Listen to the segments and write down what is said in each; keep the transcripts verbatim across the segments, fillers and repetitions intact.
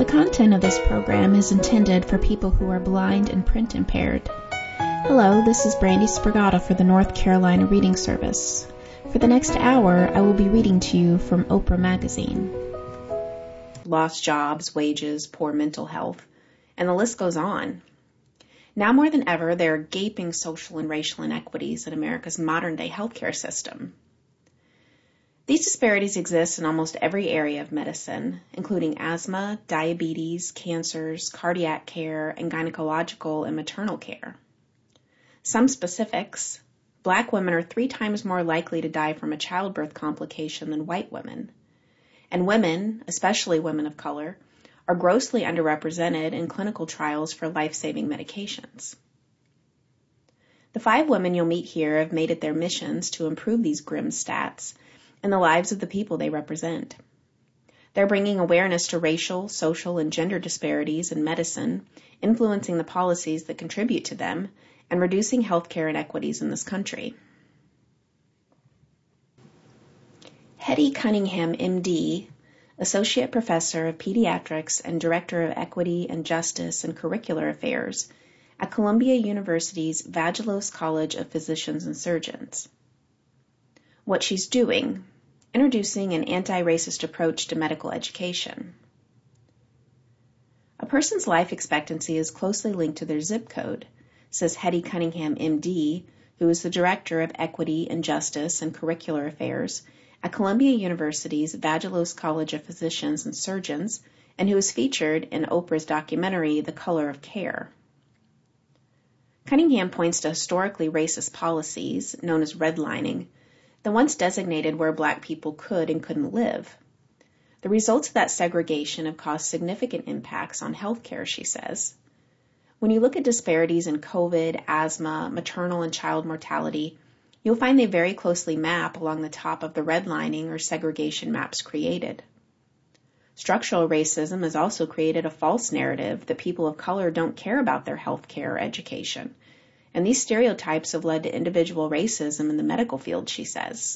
The content of this program is intended for people who are blind and print impaired. Hello, this is Brandy Spragata for the North Carolina Reading Service. For the next hour, I will be reading to you from Oprah Magazine. Lost jobs, wages, poor mental health, and the list goes on. Now more than ever, there are gaping social and racial inequities in America's modern-day healthcare system. These disparities exist in almost every area of medicine, including asthma, diabetes, cancers, cardiac care, and gynecological and maternal care. Some specifics: Black women are three times more likely to die from a childbirth complication than white women. And women, especially women of color, are grossly underrepresented in clinical trials for life-saving medications. The five women you'll meet here have made it their missions to improve these grim stats and the lives of the people they represent. They're bringing awareness to racial, social, and gender disparities in medicine, influencing the policies that contribute to them, and reducing healthcare inequities in this country. Hetty Cunningham, M D, Associate Professor of Pediatrics and Director of Equity and Justice and Curricular Affairs at Columbia University's Vagelos College of Physicians and Surgeons. What she's doing: introducing an anti-racist approach to medical education. A person's life expectancy is closely linked to their zip code, says Hetty Cunningham, M D, who is the Director of Equity and Justice and Curricular Affairs at Columbia University's Vagelos College of Physicians and Surgeons, and who is featured in Oprah's documentary, The Color of Care. Cunningham points to historically racist policies, known as redlining, that once designated where Black people could and couldn't live. The results of that segregation have caused significant impacts on health care, she says. When you look at disparities in COVID, asthma, maternal and child mortality, you'll find they very closely map along the top of the redlining or segregation maps created. Structural racism has also created a false narrative that people of color don't care about their health care or education, and these stereotypes have led to individual racism in the medical field, she says.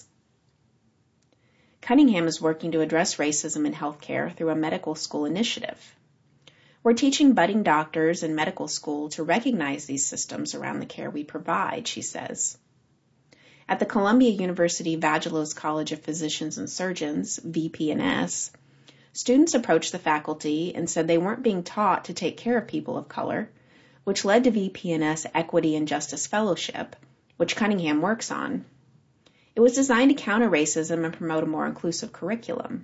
Cunningham is working to address racism in healthcare through a medical school initiative. We're teaching budding doctors in medical school to recognize these systems around the care we provide, she says. At the Columbia University Vagelos College of Physicians and Surgeons, V P N S, students approached the faculty and said they weren't being taught to take care of people of color, which led to V P N S Equity and Justice Fellowship, which Cunningham works on. It was designed to counter racism and promote a more inclusive curriculum.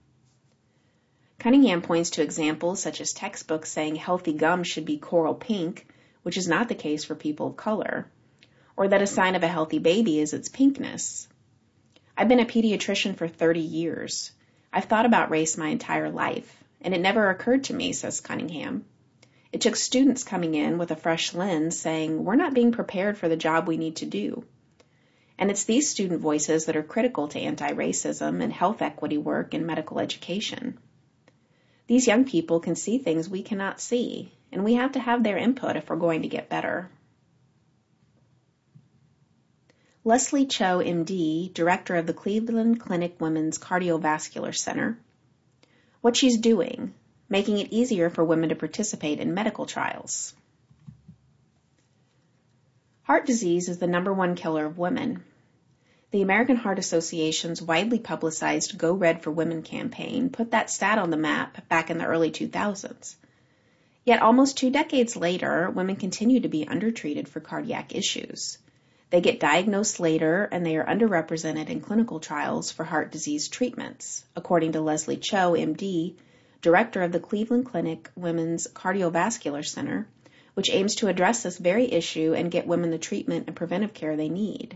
Cunningham points to examples such as textbooks saying healthy gum should be coral pink, which is not the case for people of color, or that a sign of a healthy baby is its pinkness. I've been a pediatrician for thirty years. I've thought about race my entire life, and it never occurred to me, says Cunningham. It took students coming in with a fresh lens saying, we're not being prepared for the job we need to do. And it's these student voices that are critical to anti-racism and health equity work in medical education. These young people can see things we cannot see, and we have to have their input if we're going to get better. Leslie Cho, M D, Director of the Cleveland Clinic Women's Cardiovascular Center. What she's doing: making it easier for women to participate in medical trials. Heart disease is the number one killer of women. The American Heart Association's widely publicized Go Red for Women campaign put that stat on the map back in the early two thousands. Yet almost two decades later, women continue to be undertreated for cardiac issues. They get diagnosed later, and they are underrepresented in clinical trials for heart disease treatments, according to Leslie Cho, M D, Director of the Cleveland Clinic Women's Cardiovascular Center, which aims to address this very issue and get women the treatment and preventive care they need.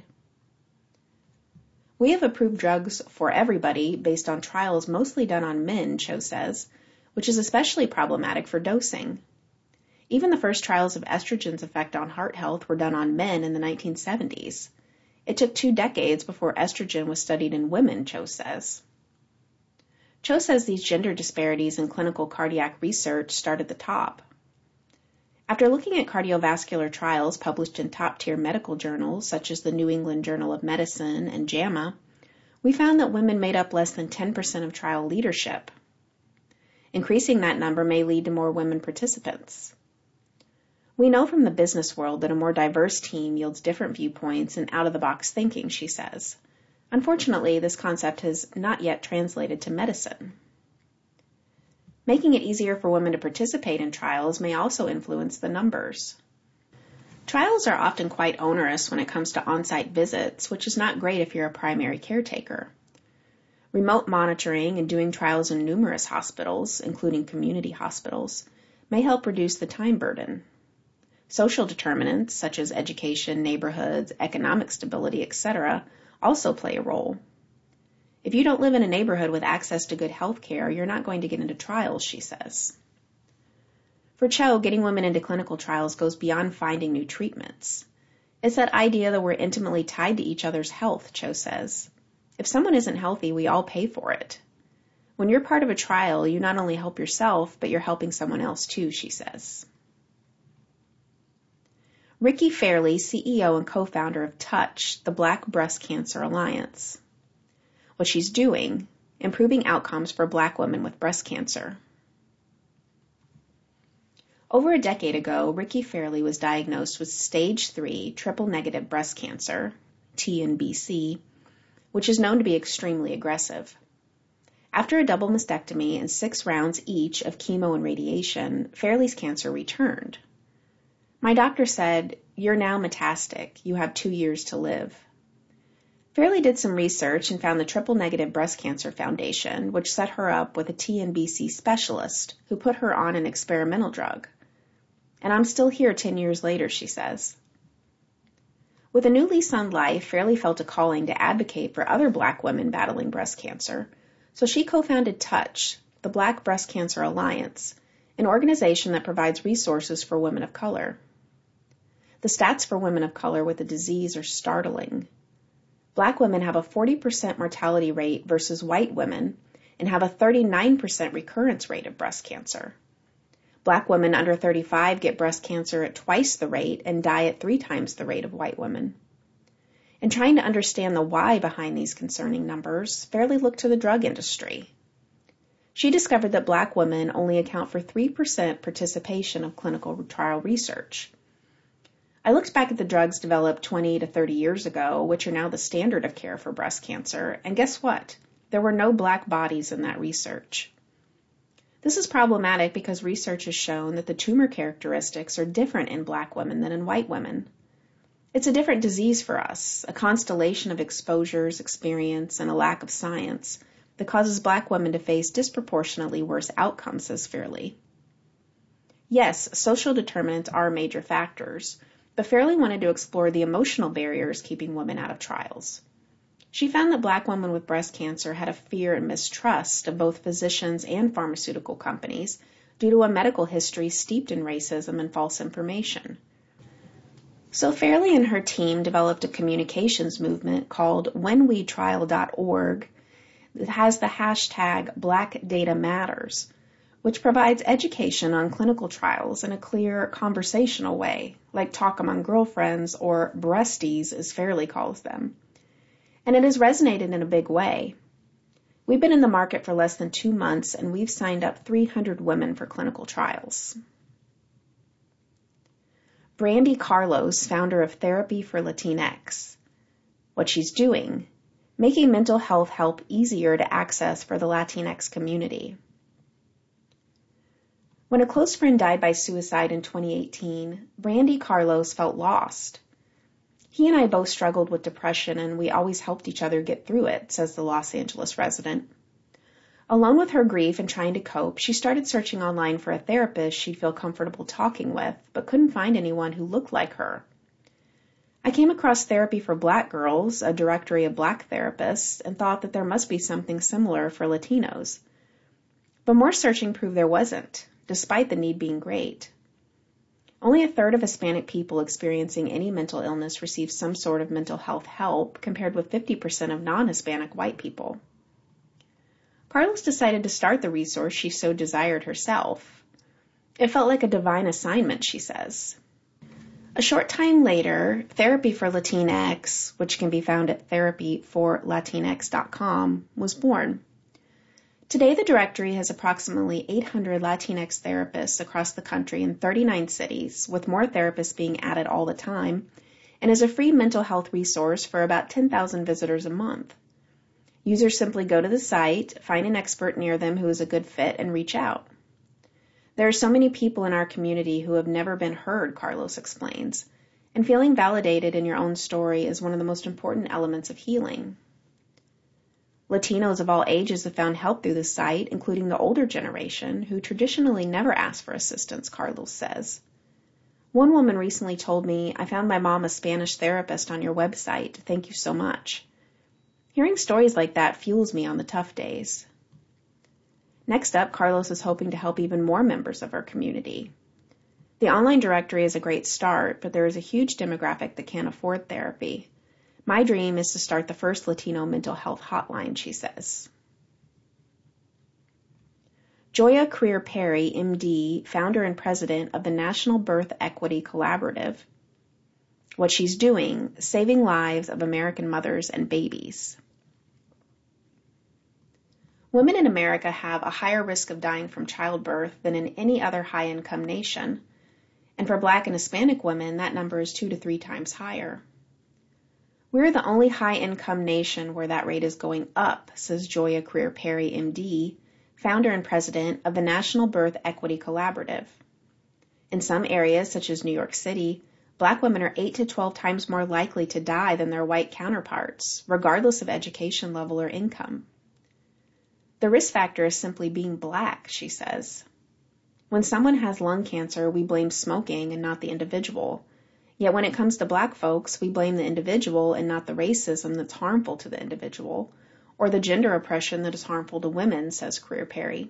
We have approved drugs for everybody based on trials mostly done on men, Cho says, which is especially problematic for dosing. Even the first trials of estrogen's effect on heart health were done on men in the nineteen seventies. It took two decades before estrogen was studied in women, Cho says. Cho says these gender disparities in clinical cardiac research start at the top. After looking at cardiovascular trials published in top-tier medical journals such as the New England Journal of Medicine and JAMA, we found that women made up less than ten percent of trial leadership. Increasing that number may lead to more women participants. We know from the business world that a more diverse team yields different viewpoints and out-of-the-box thinking, she says. Unfortunately, this concept has not yet translated to medicine. Making it easier for women to participate in trials may also influence the numbers. Trials are often quite onerous when it comes to on-site visits, which is not great if you're a primary caretaker. Remote monitoring and doing trials in numerous hospitals, including community hospitals, may help reduce the time burden. Social determinants, such as education, neighborhoods, economic stability, et cetera, also play a role. If you don't live in a neighborhood with access to good health care, you're not going to get into trials, she says. For Cho, getting women into clinical trials goes beyond finding new treatments. It's that idea that we're intimately tied to each other's health, Cho says. If someone isn't healthy, we all pay for it. When you're part of a trial, you not only help yourself, but you're helping someone else too, she says. Ricky Fairley, C E O and co-founder of Touch, the Black Breast Cancer Alliance. What she's doing, improving outcomes for Black women with breast cancer. Over a decade ago, Ricky Fairley was diagnosed with stage three triple-negative breast cancer, T N B C, which is known to be extremely aggressive. After a double mastectomy and six rounds each of chemo and radiation, Fairley's cancer returned. My doctor said, "You're now metastatic. You have two years to live." Fairley did some research and found the Triple Negative Breast Cancer Foundation, which set her up with a T N B C specialist who put her on an experimental drug. And I'm still here ten years later, she says. With a new lease on life, Fairley felt a calling to advocate for other Black women battling breast cancer, so she co-founded Touch, the Black Breast Cancer Alliance, an organization that provides resources for women of color. The stats for women of color with the disease are startling. Black women have a forty percent mortality rate versus white women and have a thirty-nine percent recurrence rate of breast cancer. Black women under thirty-five get breast cancer at twice the rate and die at three times the rate of white women. In trying to understand the why behind these concerning numbers, Fairley looked to the drug industry. She discovered that Black women only account for three percent participation of clinical trial research. I looked back at the drugs developed twenty to thirty years ago, which are now the standard of care for breast cancer, and guess what? There were no Black bodies in that research. This is problematic because research has shown that the tumor characteristics are different in Black women than in white women. It's a different disease for us, a constellation of exposures, experience, and a lack of science that causes Black women to face disproportionately worse outcomes, says Fairley. Yes, social determinants are major factors, but Fairley wanted to explore the emotional barriers keeping women out of trials. She found that Black women with breast cancer had a fear and mistrust of both physicians and pharmaceutical companies due to a medical history steeped in racism and false information. So Fairley and her team developed a communications movement called when we trial dot org that has the hashtag Black Data Matters, which provides education on clinical trials in a clear, conversational way, like talk among girlfriends or breasties, as Fairley calls them. And it has resonated in a big way. We've been in the market for less than two months, and we've signed up three hundred women for clinical trials. Brandy Carlos, founder of Therapy for Latinx. What she's doing, making mental health help easier to access for the Latinx community. When a close friend died by suicide in twenty eighteen, Brandy Carlos felt lost. He and I both struggled with depression, and we always helped each other get through it, says the Los Angeles resident. Along with her grief and trying to cope, she started searching online for a therapist she'd feel comfortable talking with, but couldn't find anyone who looked like her. I came across Therapy for Black Girls, a directory of Black therapists, and thought that there must be something similar for Latinos. But more searching proved there wasn't, despite the need being great. Only a third of Hispanic people experiencing any mental illness receive some sort of mental health help, compared with fifty percent of non-Hispanic white people. Carlos decided to start the resource she so desired herself. It felt like a divine assignment, she says. A short time later, Therapy for Latinx, which can be found at therapy for latinx dot com, was born. Today, the directory has approximately eight hundred Latinx therapists across the country in thirty-nine cities, with more therapists being added all the time, and is a free mental health resource for about ten thousand visitors a month. Users simply go to the site, find an expert near them who is a good fit, and reach out. There are so many people in our community who have never been heard, Carlos explains, and feeling validated in your own story is one of the most important elements of healing. Latinos of all ages have found help through the site, including the older generation, who traditionally never ask for assistance, Carlos says. One woman recently told me, "I found my mom a Spanish therapist on your website. Thank you so much." Hearing stories like that fuels me on the tough days. Next up, Carlos is hoping to help even more members of our community. The online directory is a great start, but there is a huge demographic that can't afford therapy. My dream is to start the first Latino mental health hotline, she says. Joya Creer Perry, M D, founder and president of the National Birth Equity Collaborative. What she's doing, saving lives of American mothers and babies. Women in America have a higher risk of dying from childbirth than in any other high-income nation, and for Black and Hispanic women, that number is two to three times higher. We're the only high-income nation where that rate is going up, says Joya Creer Perry, M D, founder and president of the National Birth Equity Collaborative. In some areas, such as New York City, Black women are eight to twelve times more likely to die than their white counterparts, regardless of education level or income. The risk factor is simply being Black, she says. When someone has lung cancer, we blame smoking and not the individual. Yet when it comes to Black folks, we blame the individual and not the racism that's harmful to the individual, or the gender oppression that is harmful to women, says Creer Perry.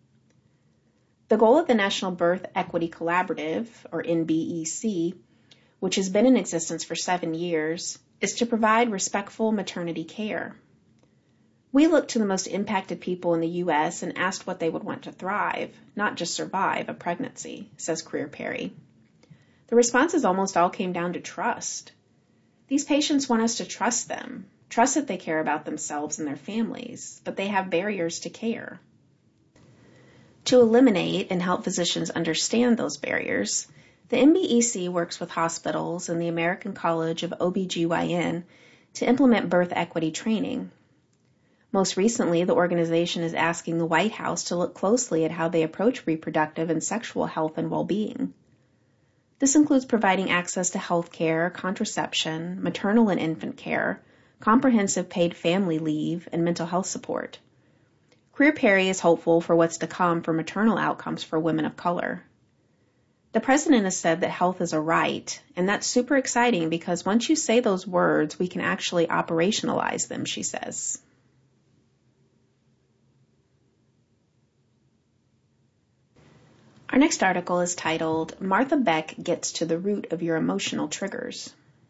The goal of the National Birth Equity Collaborative, or N B E C, which has been in existence for seven years, is to provide respectful maternity care. We looked to the most impacted people in the U S and asked what they would want to thrive, not just survive a pregnancy, says Creer Perry. The responses almost all came down to trust. These patients want us to trust them, trust that they care about themselves and their families, but they have barriers to care. To eliminate and help physicians understand those barriers, the N B E C works with hospitals and the American College of O B G Y N to implement birth equity training. Most recently, the organization is asking the White House to look closely at how they approach reproductive and sexual health and well-being. This includes providing access to health care, contraception, maternal and infant care, comprehensive paid family leave, and mental health support. Creer Perry is hopeful for what's to come for maternal outcomes for women of color. The president has said that health is a right, and that's super exciting because once you say those words, we can actually operationalize them, she says. Our next article is titled, Martha Beck Gets to the Root of Your Emotional Triggers.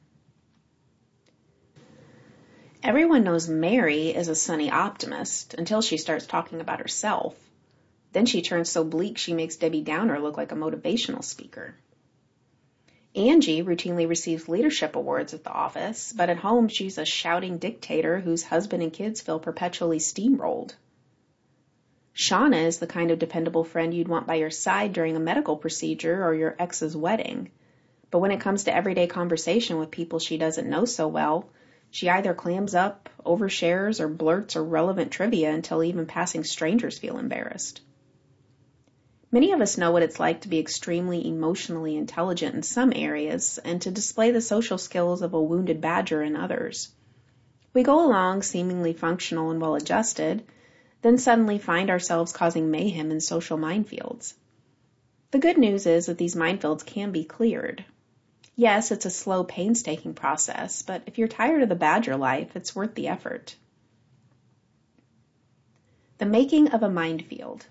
Everyone knows Mary is a sunny optimist until she starts talking about herself. Then she turns so bleak she makes Debbie Downer look like a motivational speaker. Angie routinely receives leadership awards at the office, but at home she's a shouting dictator whose husband and kids feel perpetually steamrolled. Shauna is the kind of dependable friend you'd want by your side during a medical procedure or your ex's wedding. But when it comes to everyday conversation with people she doesn't know so well, she either clams up, overshares, or blurts irrelevant trivia until even passing strangers feel embarrassed. Many of us know what it's like to be extremely emotionally intelligent in some areas and to display the social skills of a wounded badger in others. We go along seemingly functional and well-adjusted, then suddenly find ourselves causing mayhem in social minefields. The good news is that these minefields can be cleared. Yes, it's a slow, painstaking process, but if you're tired of the badger life, it's worth the effort. The making of a minefield.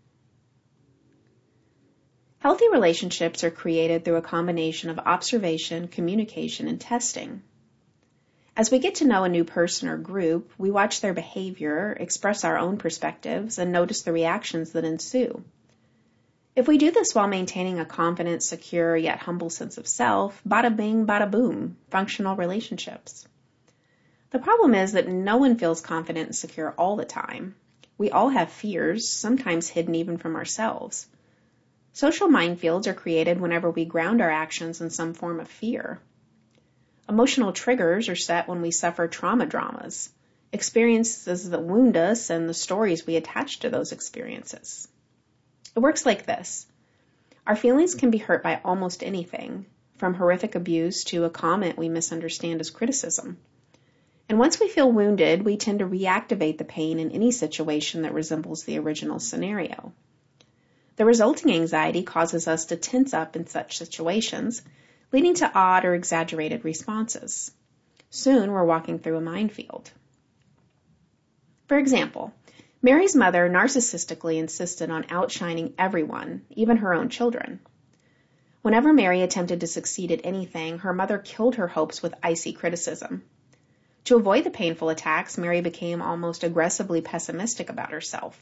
Healthy relationships are created through a combination of observation, communication, and testing. As we get to know a new person or group, we watch their behavior, express our own perspectives, and notice the reactions that ensue. If we do this while maintaining a confident, secure, yet humble sense of self, bada bing, bada boom, functional relationships. The problem is that no one feels confident and secure all the time. We all have fears, sometimes hidden even from ourselves. Social minefields are created whenever we ground our actions in some form of fear. Emotional triggers are set when we suffer trauma dramas, experiences that wound us and the stories we attach to those experiences. It works like this. Our feelings can be hurt by almost anything, from horrific abuse to a comment we misunderstand as criticism. And once we feel wounded, we tend to reactivate the pain in any situation that resembles the original scenario. The resulting anxiety causes us to tense up in such situations, leading to odd or exaggerated responses. Soon, we're walking through a minefield. For example, Mary's mother narcissistically insisted on outshining everyone, even her own children. Whenever Mary attempted to succeed at anything, her mother killed her hopes with icy criticism. To avoid the painful attacks, Mary became almost aggressively pessimistic about herself.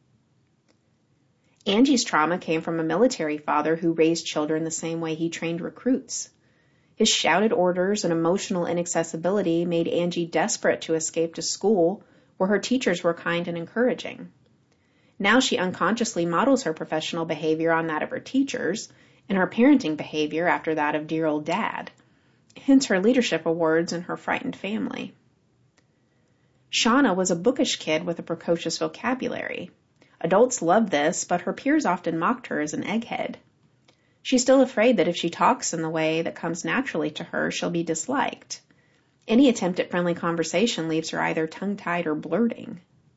Angie's trauma came from a military father who raised children the same way he trained recruits. His shouted orders and emotional inaccessibility made Angie desperate to escape to school, where her teachers were kind and encouraging. Now she unconsciously models her professional behavior on that of her teachers, and her parenting behavior after that of dear old dad. Hence her leadership awards and her frightened family. Shauna was a bookish kid with a precocious vocabulary. Adults loved this, but her peers often mocked her as an egghead. She's still afraid that if she talks in the way that comes naturally to her, she'll be disliked. Any attempt at friendly conversation leaves her either tongue-tied or blurting.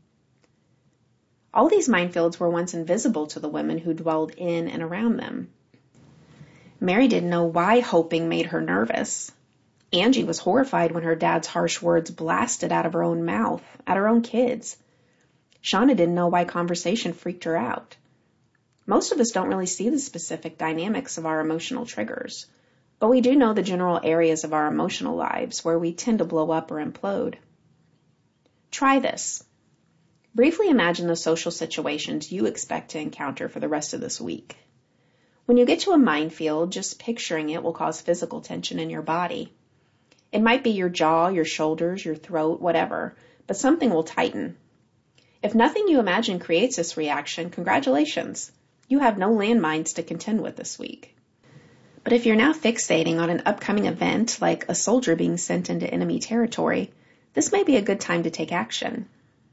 All these minefields were once invisible to the women who dwelled in and around them. Mary didn't know why hoping made her nervous. Angie was horrified when her dad's harsh words blasted out of her own mouth, at her own kids. Shauna didn't know why conversation freaked her out. Most of us don't really see the specific dynamics of our emotional triggers, but we do know the general areas of our emotional lives where we tend to blow up or implode. Try this. Briefly imagine the social situations you expect to encounter for the rest of this week. When you get to a minefield, just picturing it will cause physical tension in your body. It might be your jaw, your shoulders, your throat, whatever, but something will tighten. If nothing you imagine creates this reaction, congratulations. You have no landmines to contend with this week. But if you're now fixating on an upcoming event, like a soldier being sent into enemy territory, this may be a good time to take action.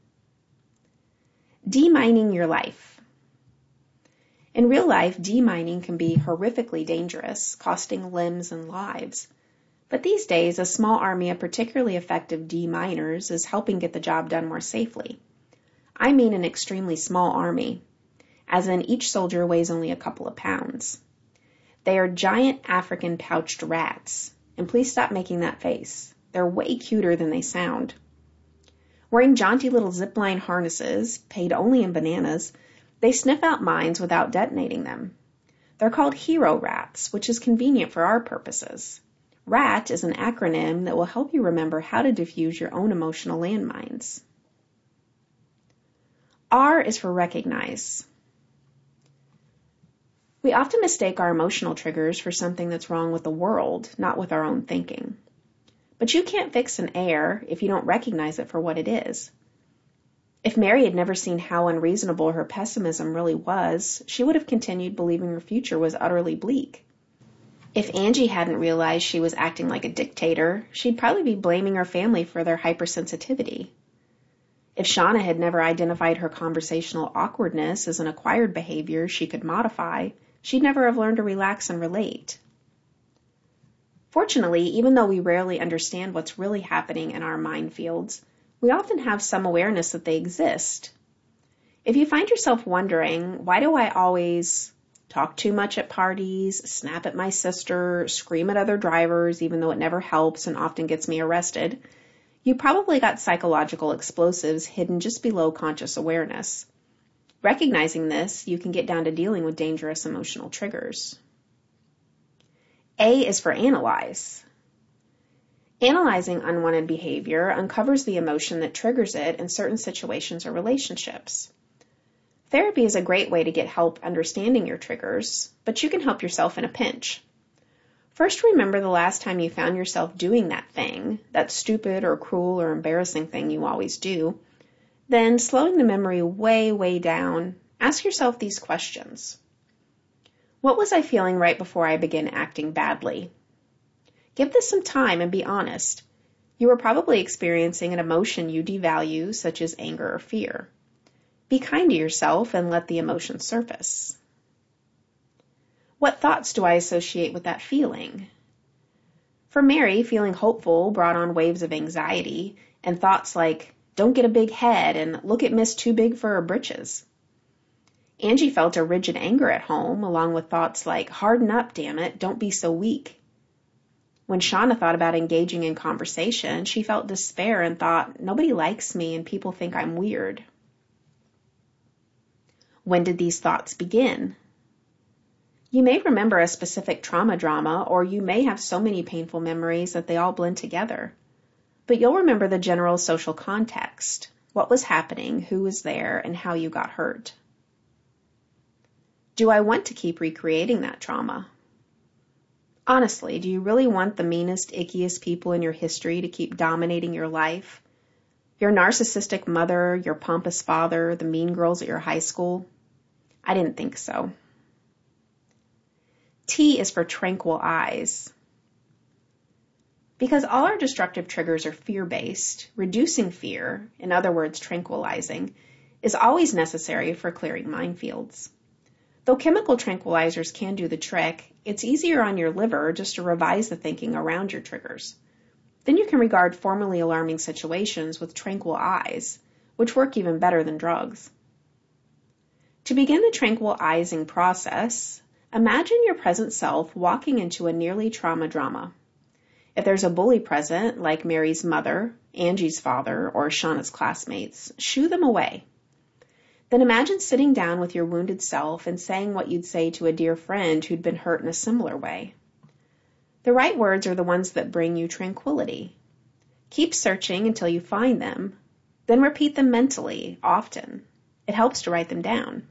Demining your life. In real life, demining can be horrifically dangerous, costing limbs and lives. But these days, a small army of particularly effective deminers is helping get the job done more safely. I mean an extremely small army, as in each soldier weighs only a couple of pounds. They are giant African pouched rats, and please stop making that face. They're way cuter than they sound. Wearing jaunty little zipline harnesses, paid only in bananas, they sniff out mines without detonating them. They're called hero rats, which is convenient for our purposes. RAT is an acronym that will help you remember how to defuse your own emotional landmines. R is for recognize. We often mistake our emotional triggers for something that's wrong with the world, not with our own thinking. But you can't fix an error if you don't recognize it for what it is. If Mary had never seen how unreasonable her pessimism really was, she would have continued believing her future was utterly bleak. If Angie hadn't realized she was acting like a dictator, she'd probably be blaming her family for their hypersensitivity. If Shauna had never identified her conversational awkwardness as an acquired behavior she could modify, she'd never have learned to relax and relate. Fortunately, even though we rarely understand what's really happening in our minefields, we often have some awareness that they exist. If you find yourself wondering, why do I always talk too much at parties, snap at my sister, scream at other drivers even though it never helps and often gets me arrested, you probably got psychological explosives hidden just below conscious awareness. Recognizing this, you can get down to dealing with dangerous emotional triggers. A is for analyze. Analyzing unwanted behavior uncovers the emotion that triggers it in certain situations or relationships. Therapy is a great way to get help understanding your triggers, but you can help yourself in a pinch. First, remember the last time you found yourself doing that thing, that stupid or cruel or embarrassing thing you always do. Then, slowing the memory way, way down, ask yourself these questions. What was I feeling right before I began acting badly? Give this some time and be honest. You were probably experiencing an emotion you devalue, such as anger or fear. Be kind to yourself and let the emotion surface. What thoughts do I associate with that feeling? For Mary, feeling hopeful brought on waves of anxiety and thoughts like, don't get a big head and look at Miss Too Big for Her Britches. Angie felt a rigid anger at home, along with thoughts like, harden up, damn it, don't be so weak. When Shauna thought about engaging in conversation, she felt despair and thought, nobody likes me and people think I'm weird. When did these thoughts begin? You may remember a specific trauma drama, or you may have so many painful memories that they all blend together. But you'll remember the general social context, what was happening, who was there, and how you got hurt. Do I want to keep recreating that trauma? Honestly, do you really want the meanest, ickiest people in your history to keep dominating your life? Your narcissistic mother, your pompous father, the mean girls at your high school? I didn't think so. T is for tranquil eyes. Because all our destructive triggers are fear-based, reducing fear, in other words, tranquilizing, is always necessary for clearing minefields. Though chemical tranquilizers can do the trick, it's easier on your liver just to revise the thinking around your triggers. Then you can regard formerly alarming situations with tranquil eyes, which work even better than drugs. To begin the tranquilizing process, imagine your present self walking into a nearly trauma drama. If there's a bully present, like Mary's mother, Angie's father, or Shauna's classmates, shoo them away. Then imagine sitting down with your wounded self and saying what you'd say to a dear friend who'd been hurt in a similar way. The right words are the ones that bring you tranquility. Keep searching until you find them, then repeat them mentally, often. It helps to write them down.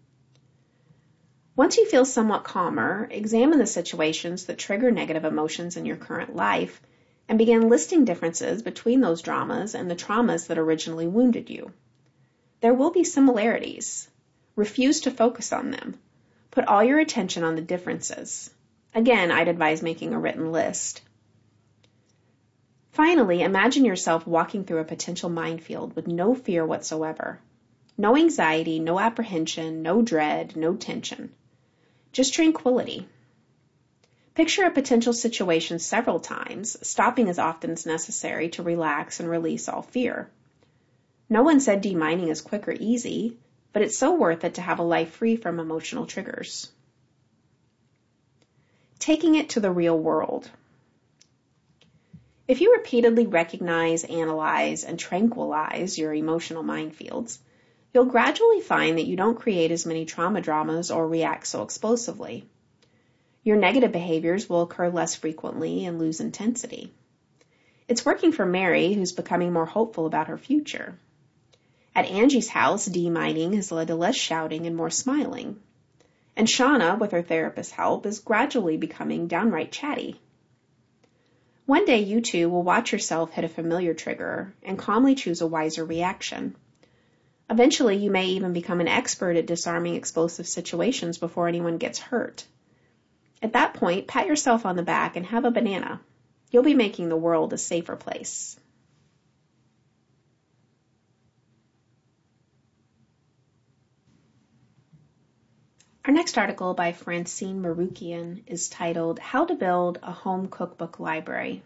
Once you feel somewhat calmer, examine the situations that trigger negative emotions in your current life and begin listing differences between those dramas and the traumas that originally wounded you. There will be similarities. Refuse to focus on them. Put all your attention on the differences. Again, I'd advise making a written list. Finally, imagine yourself walking through a potential minefield with no fear whatsoever. No anxiety, no apprehension, no dread, no tension. Just tranquility. Picture a potential situation several times, stopping as often as necessary to relax and release all fear. No one said demining is quick or easy, but it's so worth it to have a life free from emotional triggers. Taking it to the real world. If you repeatedly recognize, analyze, and tranquilize your emotional minefields, you'll gradually find that you don't create as many trauma dramas or react so explosively. Your negative behaviors will occur less frequently and lose intensity. It's working for Mary, who's becoming more hopeful about her future. At Angie's house, demining has led to less shouting and more smiling. And Shauna, with her therapist's help, is gradually becoming downright chatty. One day you too will watch yourself hit a familiar trigger and calmly choose a wiser reaction. Eventually, you may even become an expert at disarming explosive situations before anyone gets hurt. At that point, pat yourself on the back and have a banana. You'll be making the world a safer place. Our next article by Francine Marukian is titled, How to Build a Home Cookbook Library.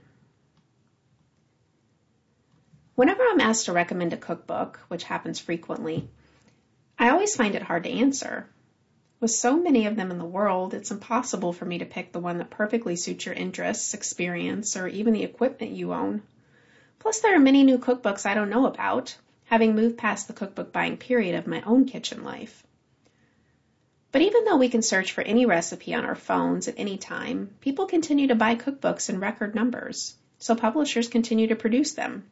Whenever I'm asked to recommend a cookbook, which happens frequently, I always find it hard to answer. With so many of them in the world, it's impossible for me to pick the one that perfectly suits your interests, experience, or even the equipment you own. Plus, there are many new cookbooks I don't know about, having moved past the cookbook buying period of my own kitchen life. But even though we can search for any recipe on our phones at any time, people continue to buy cookbooks in record numbers, so publishers continue to produce them.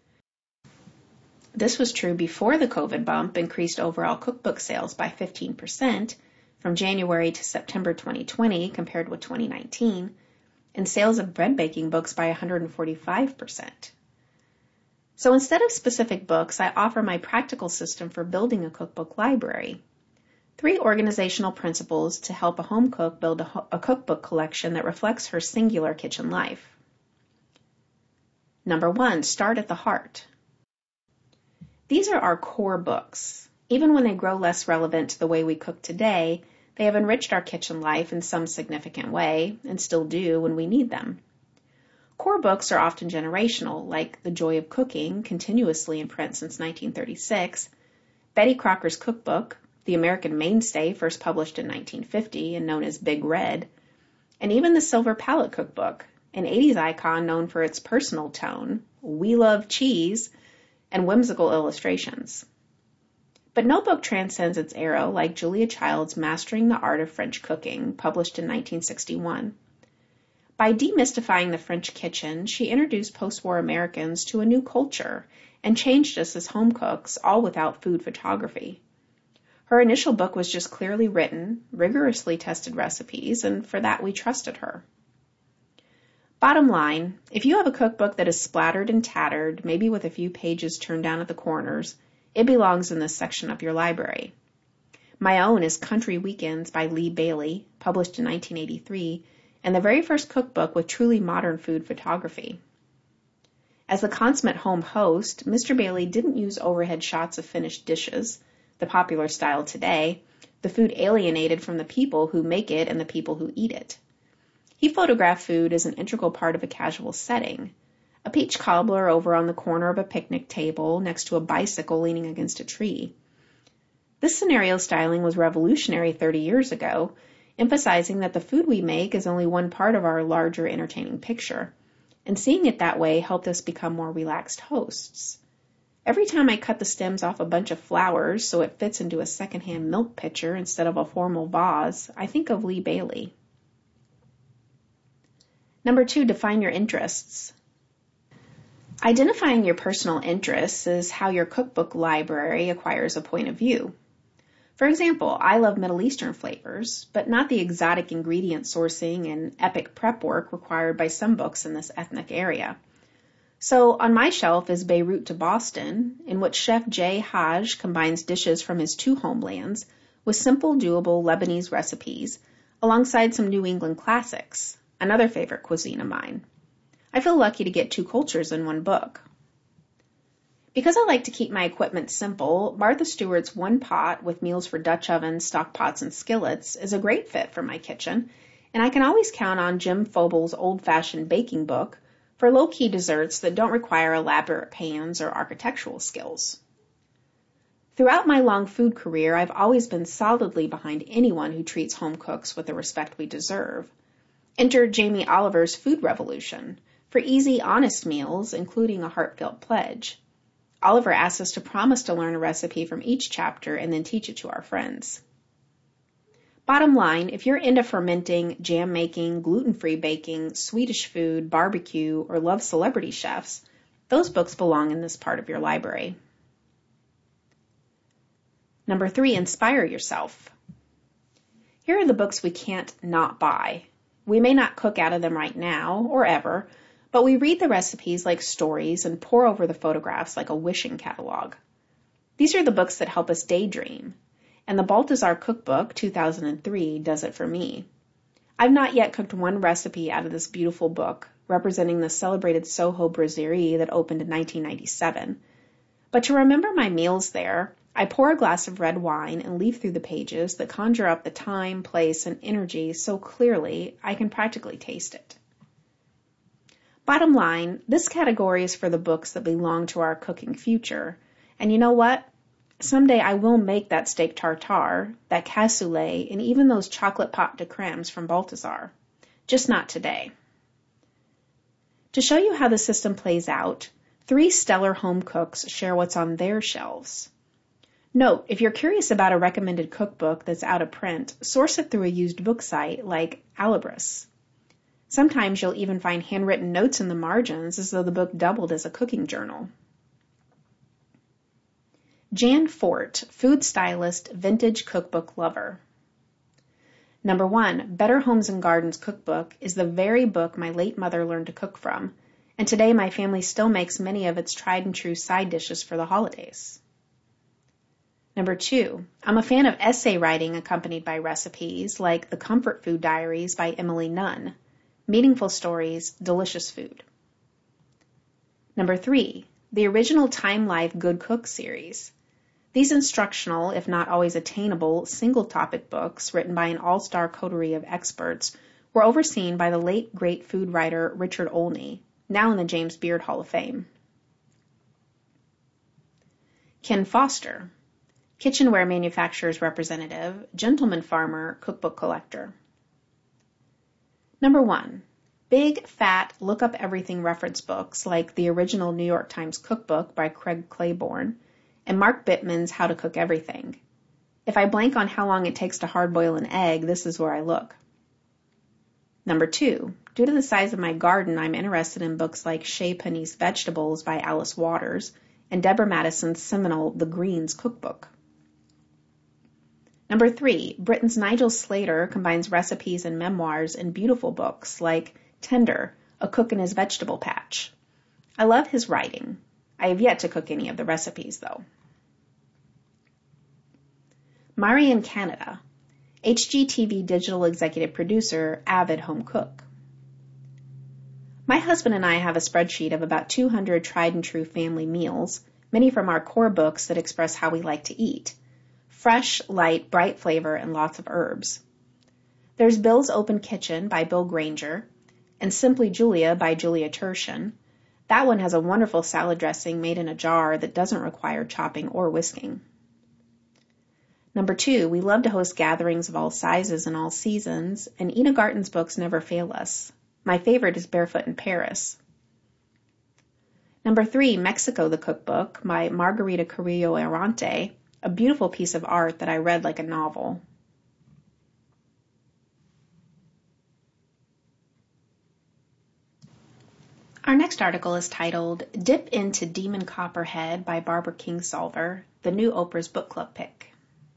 This was true before the COVID bump increased overall cookbook sales by fifteen percent from January to September twenty twenty compared with twenty nineteen, and sales of bread baking books by one hundred forty-five percent. So instead of specific books, I offer my practical system for building a cookbook library. Three organizational principles to help a home cook build a, a cookbook collection that reflects her singular kitchen life. Number one, start at the heart. These are our core books. Even when they grow less relevant to the way we cook today, they have enriched our kitchen life in some significant way, and still do when we need them. Core books are often generational, like The Joy of Cooking, continuously in print since nineteen thirty-six, Betty Crocker's Cookbook, the American mainstay first published in nineteen fifty and known as Big Red, and even the Silver Palette Cookbook, an eighties icon known for its personal tone, we love cheese, and whimsical illustrations. But no book transcends its era like Julia Child's Mastering the Art of French Cooking, published in nineteen sixty-one. By demystifying the French kitchen, she introduced post-war Americans to a new culture and changed us as home cooks, all without food photography. Her initial book was just clearly written, rigorously tested recipes, and for that we trusted her. Bottom line, if you have a cookbook that is splattered and tattered, maybe with a few pages turned down at the corners, it belongs in this section of your library. My own is Country Weekends by Lee Bailey, published in nineteen eighty-three, and the very first cookbook with truly modern food photography. As the consummate home host, Mister Bailey didn't use overhead shots of finished dishes, the popular style today, the food alienated from the people who make it and the people who eat it. He photographed food as an integral part of a casual setting, a peach cobbler over on the corner of a picnic table next to a bicycle leaning against a tree. This scenario styling was revolutionary thirty years ago, emphasizing that the food we make is only one part of our larger entertaining picture, and seeing it that way helped us become more relaxed hosts. Every time I cut the stems off a bunch of flowers so it fits into a secondhand milk pitcher instead of a formal vase, I think of Lee Bailey. Number two, define your interests. Identifying your personal interests is how your cookbook library acquires a point of view. For example, I love Middle Eastern flavors, but not the exotic ingredient sourcing and epic prep work required by some books in this ethnic area. So on my shelf is Beirut to Boston, in which Chef Jay Haj combines dishes from his two homelands with simple, doable Lebanese recipes, alongside some New England classics, another favorite cuisine of mine. I feel lucky to get two cultures in one book. Because I like to keep my equipment simple, Martha Stewart's One Pot with meals for Dutch ovens, stock pots, and skillets is a great fit for my kitchen, and I can always count on Jim Fobel's old-fashioned baking book for low-key desserts that don't require elaborate pans or architectural skills. Throughout my long food career, I've always been solidly behind anyone who treats home cooks with the respect we deserve. Enter Jamie Oliver's Food Revolution for easy, honest meals, including a heartfelt pledge. Oliver asks us to promise to learn a recipe from each chapter and then teach it to our friends. Bottom line, if you're into fermenting, jam making, gluten-free baking, Swedish food, barbecue, or love celebrity chefs, those books belong in this part of your library. Number three, inspire yourself. Here are the books we can't not buy. We may not cook out of them right now, or ever, but we read the recipes like stories and pore over the photographs like a wishing catalog. These are the books that help us daydream, and the Balthazar Cookbook, two thousand three, does it for me. I've not yet cooked one recipe out of this beautiful book, representing the celebrated Soho Brasserie that opened in nineteen ninety-seven. But to remember my meals there, I pour a glass of red wine and leaf through the pages that conjure up the time, place, and energy so clearly I can practically taste it. Bottom line, this category is for the books that belong to our cooking future. And you know what? Someday I will make that steak tartare, that cassoulet, and even those chocolate pâte de crèmes from Balthazar. Just not today. To show you how the system plays out, three stellar home cooks share what's on their shelves. Note, if you're curious about a recommended cookbook that's out of print, source it through a used book site like Alibris. Sometimes you'll even find handwritten notes in the margins as though the book doubled as a cooking journal. Jan Fort, food stylist, vintage cookbook lover. Number one, Better Homes and Gardens Cookbook is the very book my late mother learned to cook from, and today my family still makes many of its tried and true side dishes for the holidays. Number two, I'm a fan of essay writing accompanied by recipes like The Comfort Food Diaries by Emily Nunn. Meaningful stories, delicious food. Number three, the original Time Life Good Cook series. These instructional, if not always attainable, single-topic books written by an all-star coterie of experts were overseen by the late great food writer Richard Olney, now in the James Beard Hall of Fame. Ken Foster, kitchenware manufacturer's representative, gentleman farmer, cookbook collector. Number one, big, fat, look-up-everything reference books like the original New York Times cookbook by Craig Claiborne and Mark Bittman's How to Cook Everything. If I blank on how long it takes to hard-boil an egg, this is where I look. Number two, due to the size of my garden, I'm interested in books like Chez Panisse Vegetables by Alice Waters and Deborah Madison's seminal The Greens Cookbook. Number three, Britain's Nigel Slater combines recipes and memoirs in beautiful books like Tender, A Cook in His Vegetable Patch. I love his writing. I have yet to cook any of the recipes, though. Marian Canada, H G T V digital executive producer, avid home cook. My husband and I have a spreadsheet of about two hundred tried and true family meals, many from our core books that express how we like to eat. Fresh, light, bright flavor, and lots of herbs. There's Bill's Open Kitchen by Bill Granger and Simply Julia by Julia Turshen. That one has a wonderful salad dressing made in a jar that doesn't require chopping or whisking. Number two, we love to host gatherings of all sizes and all seasons, and Ina Garten's books never fail us. My favorite is Barefoot in Paris. Number three, Mexico the Cookbook by Margarita Carrillo Arante, a beautiful piece of art that I read like a novel. Our next article is titled Dip into Demon Copperhead by Barbara Kingsolver, the new Oprah's Book Club pick.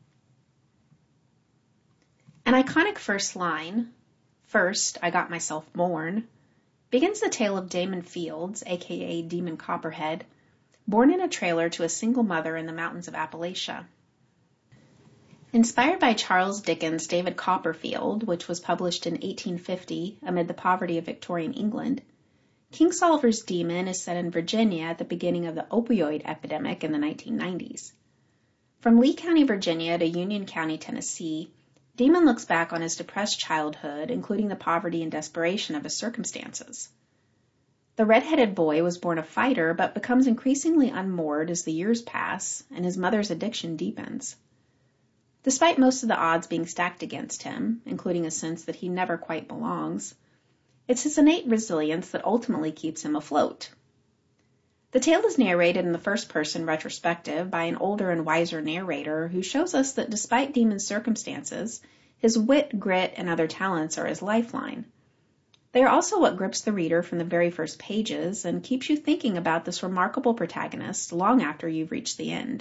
An iconic first line, First I Got Myself Born, begins the tale of Damon Fields, aka Demon Copperhead, born in a trailer to a single mother in the mountains of Appalachia. Inspired by Charles Dickens' David Copperfield, which was published in eighteen fifty amid the poverty of Victorian England, Kingsolver's Demon is set in Virginia at the beginning of the opioid epidemic in the nineteen nineties. From Lee County, Virginia to Union County, Tennessee, Demon looks back on his depressed childhood, including the poverty and desperation of his circumstances. The red-headed boy was born a fighter, but becomes increasingly unmoored as the years pass and his mother's addiction deepens. Despite most of the odds being stacked against him, including a sense that he never quite belongs, it's his innate resilience that ultimately keeps him afloat. The tale is narrated in the first-person retrospective by an older and wiser narrator who shows us that despite Demon's circumstances, his wit, grit, and other talents are his lifeline. They are also what grips the reader from the very first pages and keeps you thinking about this remarkable protagonist long after you've reached the end.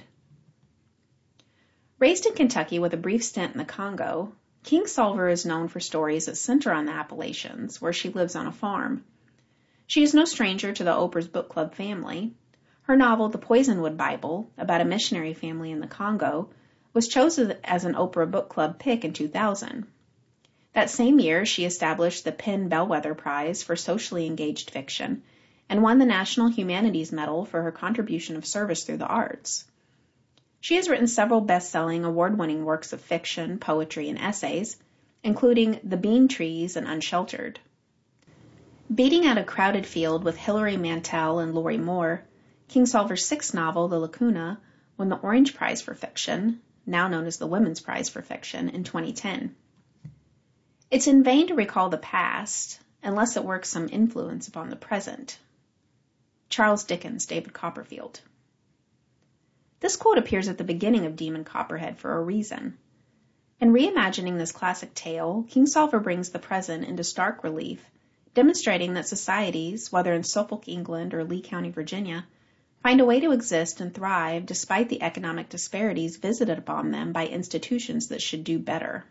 Raised in Kentucky with a brief stint in the Congo, Kingsolver is known for stories that center on the Appalachians, where she lives on a farm. She is no stranger to the Oprah's Book Club family. Her novel, The Poisonwood Bible, about a missionary family in the Congo, was chosen as an Oprah Book Club pick in two thousand. That same year, she established the PEN Bellwether Prize for Socially Engaged Fiction and won the National Humanities Medal for her contribution of service through the arts. She has written several best-selling, award-winning works of fiction, poetry, and essays, including The Bean Trees and Unsheltered. Beating out a crowded field with Hilary Mantel and Lori Moore, Kingsolver's sixth novel, The Lacuna, won the Orange Prize for Fiction, now known as the Women's Prize for Fiction, in twenty ten. It's in vain to recall the past, unless it works some influence upon the present. Charles Dickens, David Copperfield. This quote appears at the beginning of Demon Copperhead for a reason. In reimagining this classic tale, Kingsolver brings the present into stark relief, demonstrating that societies, whether in Suffolk, England, or Lee County, Virginia, find a way to exist and thrive despite the economic disparities visited upon them by institutions that should do better.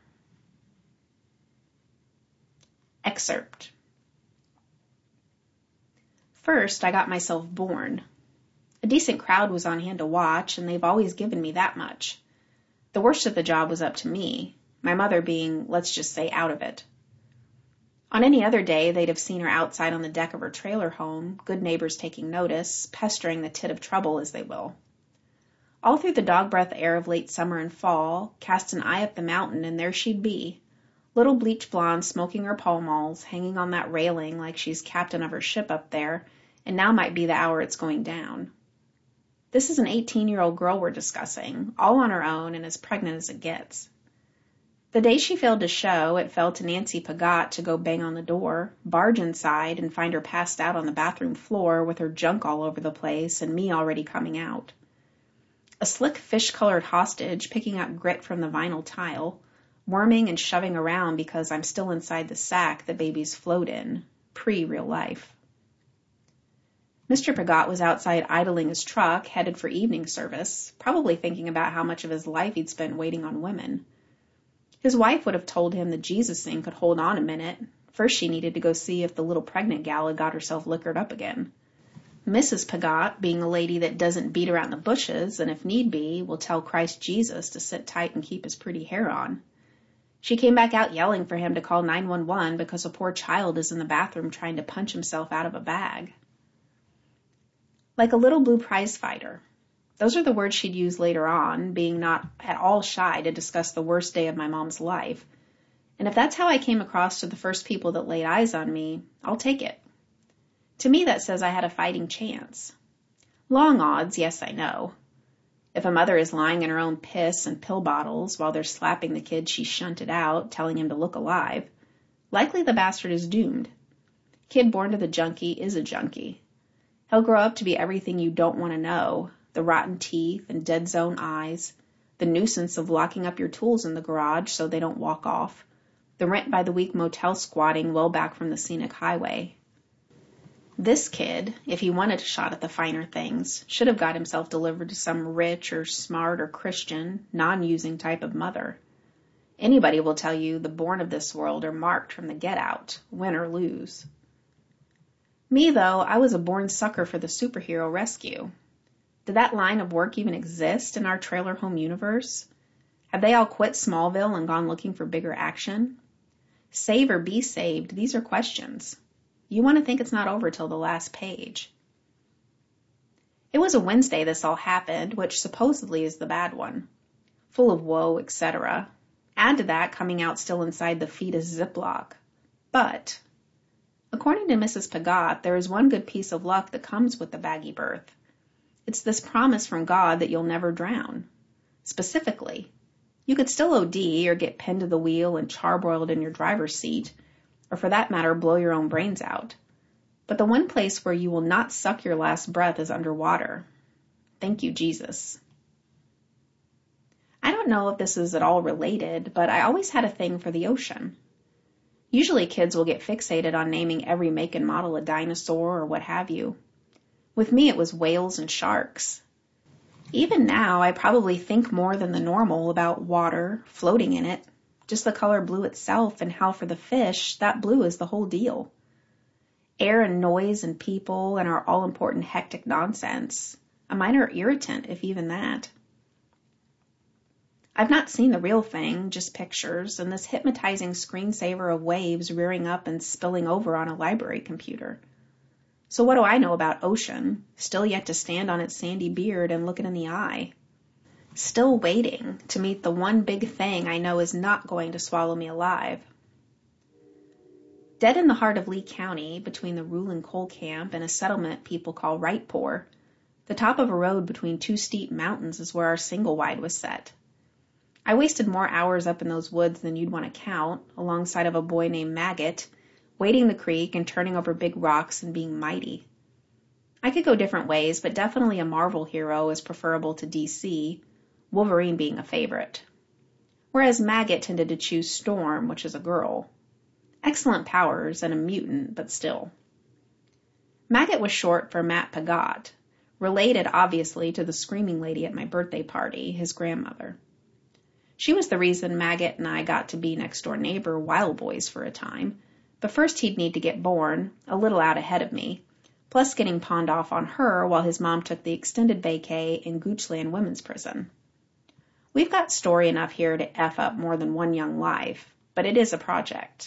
Excerpt. First, I got myself born. A decent crowd was on hand to watch, and they've always given me that much. The worst of the job was up to me, my mother being, let's just say, out of it. On any other day, they'd have seen her outside on the deck of her trailer home, good neighbors taking notice, pestering the tit of trouble as they will. All through the dog-breath air of late summer and fall, cast an eye up the mountain, and there she'd be, little bleach blonde smoking her Pall Malls, hanging on that railing like she's captain of her ship up there, and now might be the hour it's going down. This is an eighteen-year-old girl we're discussing, all on her own and as pregnant as it gets. The day she failed to show, it fell to Nancy Pagat to go bang on the door, barge inside, and find her passed out on the bathroom floor with her junk all over the place and me already coming out. A slick fish-colored hostage picking up grit from the vinyl tile, worming and shoving around because I'm still inside the sack the babies float in, pre-real life. Mister Pagat was outside idling his truck, headed for evening service, probably thinking about how much of his life he'd spent waiting on women. His wife would have told him the Jesus thing could hold on a minute. First she needed to go see if the little pregnant gal had got herself liquored up again. Missus Pagat, being a lady that doesn't beat around the bushes, and if need be, will tell Christ Jesus to sit tight and keep his pretty hair on. She came back out yelling for him to call nine one one because a poor child is in the bathroom trying to punch himself out of a bag. Like a little blue prize fighter. Those are the words she'd use later on, being not at all shy to discuss the worst day of my mom's life. And if that's how I came across to the first people that laid eyes on me, I'll take it. To me, that says I had a fighting chance. Long odds, yes, I know. If a mother is lying in her own piss and pill bottles while they're slapping the kid she shunted out, telling him to look alive, likely the bastard is doomed. Kid born to the junkie is a junkie. He'll grow up to be everything you don't want to know, the rotten teeth and dead zone eyes, the nuisance of locking up your tools in the garage so they don't walk off, the rent-by-the-week motel squatting well back from the scenic highway. This kid, if he wanted a shot at the finer things, should have got himself delivered to some rich or smart or Christian, non-using type of mother. Anybody will tell you the born of this world are marked from the get-out, win or lose. Me, though, I was a born sucker for the superhero rescue. Did that line of work even exist in our trailer home universe? Have they all quit Smallville and gone looking for bigger action? Save or be saved, these are questions. You want to think it's not over till the last page. It was a Wednesday this all happened, which supposedly is the bad one. Full of woe, et cetera. Add to that coming out still inside the fetus Ziploc. But, according to Missus Pagat, there is one good piece of luck that comes with the baggy birth. It's this promise from God that you'll never drown. Specifically, you could still O D or get pinned to the wheel and charbroiled in your driver's seat, or for that matter, blow your own brains out. But the one place where you will not suck your last breath is underwater. Thank you, Jesus. I don't know if this is at all related, but I always had a thing for the ocean. Usually kids will get fixated on naming every make and model a dinosaur or what have you. With me, it was whales and sharks. Even now, I probably think more than the normal about water, floating in it, just the color blue itself, and how for the fish, that blue is the whole deal. Air and noise and people and our all-important hectic nonsense. A minor irritant, if even that. I've not seen the real thing, just pictures, and this hypnotizing screensaver of waves rearing up and spilling over on a library computer. So what do I know about ocean, still yet to stand on its sandy beard and look it in the eye? Still waiting to meet the one big thing I know is not going to swallow me alive. Dead in the heart of Lee County, between the Rulin coal camp and a settlement people call Wrightpore, the top of a road between two steep mountains is where our single wide was set. I wasted more hours up in those woods than you'd want to count, alongside of a boy named Maggot, wading the creek and turning over big rocks and being mighty. I could go different ways, but definitely a Marvel hero is preferable to D C, Wolverine being a favorite. Whereas Maggot tended to choose Storm, which is a girl. Excellent powers and a mutant, but still. Maggot was short for Matt Pagat, related obviously to the screaming lady at my birthday party, his grandmother. She was the reason Maggot and I got to be next-door neighbor wild boys for a time, but first he'd need to get born, a little out ahead of me, plus getting pawned off on her while his mom took the extended vacay in Goochland Women's Prison. We've got story enough here to F up more than one young life, but it is a project.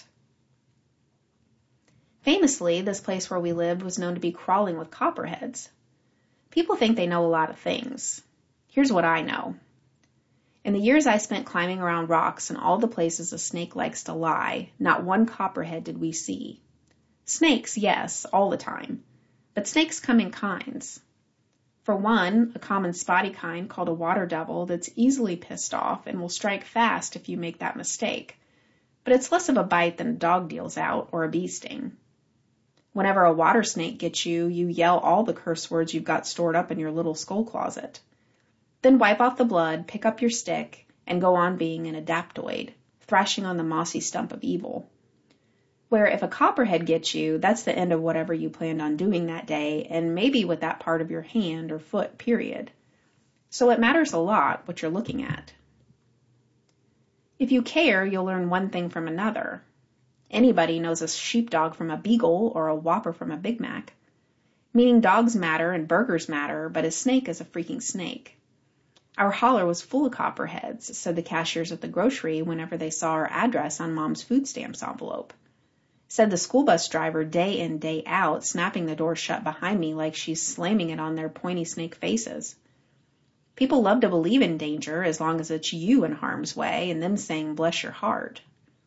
Famously, this place where we lived was known to be crawling with copperheads. People think they know a lot of things. Here's what I know. In the years I spent climbing around rocks and all the places a snake likes to lie, not one copperhead did we see. Snakes, yes, all the time. But snakes come in kinds. For one, a common spotty kind called a water devil that's easily pissed off and will strike fast if you make that mistake. But it's less of a bite than a dog deals out or a bee sting. Whenever a water snake gets you, you yell all the curse words you've got stored up in your little skull closet. Then wipe off the blood, pick up your stick, and go on being an adaptoid, thrashing on the mossy stump of evil. Where if a copperhead gets you, that's the end of whatever you planned on doing that day, and maybe with that part of your hand or foot, period. So it matters a lot what you're looking at. If you care, you'll learn one thing from another. Anybody knows a sheepdog from a beagle or a whopper from a Big Mac. Meaning dogs matter and burgers matter, but a snake is a freaking snake. Our holler was full of copperheads, said the cashiers at the grocery whenever they saw our address on Mom's food stamps envelope. Said the school bus driver day in, day out, snapping the door shut behind me like she's slamming it on their pointy snake faces. People love to believe in danger as long as it's you in harm's way and them saying, bless your heart.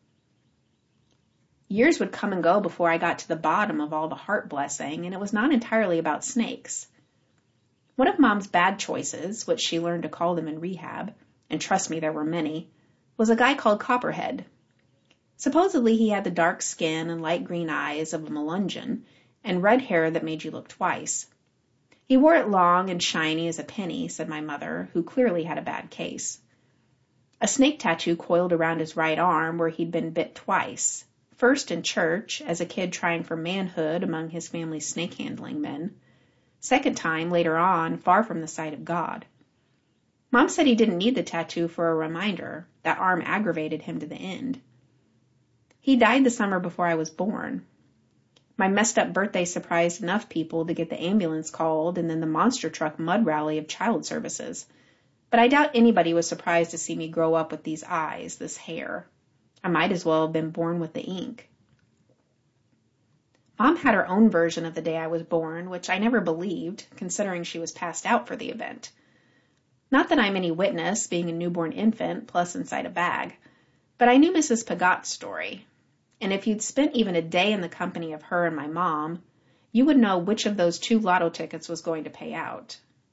Years would come and go before I got to the bottom of all the heart blessing, and it was not entirely about snakes. One of Mom's bad choices, which she learned to call them in rehab, and trust me, there were many, was a guy called Copperhead. Supposedly he had the dark skin and light green eyes of a Melungeon, and red hair that made you look twice. He wore it long and shiny as a penny, said my mother, who clearly had a bad case. A snake tattoo coiled around his right arm where he'd been bit twice. First in church, as a kid trying for manhood among his family's snake-handling men. Second time, later on, far from the sight of God. Mom said he didn't need the tattoo for a reminder. That arm aggravated him to the end. He died the summer before I was born. My messed-up birthday surprised enough people to get the ambulance called and then the monster truck mud rally of child services. But I doubt anybody was surprised to see me grow up with these eyes, this hair. I might as well have been born with the ink. Mom had her own version of the day I was born, which I never believed, considering she was passed out for the event. Not that I'm any witness, being a newborn infant, plus inside a bag, but I knew Missus Pagot's story, and if you'd spent even a day in the company of her and my mom, you would know which of those two lotto tickets was going to pay out.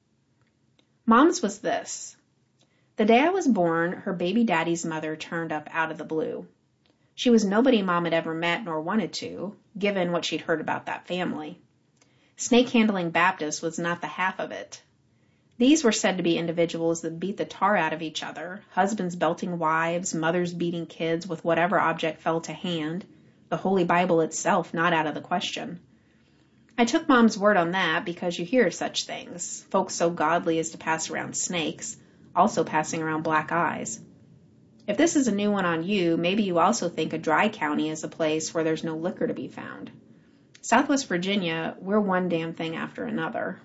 Mom's was this. The day I was born, her baby daddy's mother turned up out of the blue. She was nobody Mom had ever met nor wanted to, given what she'd heard about that family. Snake-handling Baptist was not the half of it. These were said to be individuals that beat the tar out of each other, husbands belting wives, mothers beating kids with whatever object fell to hand, the Holy Bible itself not out of the question. I took Mom's word on that because you hear such things, folks so godly as to pass around snakes, also passing around black eyes. If this is a new one on you, maybe you also think a dry county is a place where there's no liquor to be found. Southwest Virginia, we're one damn thing after another.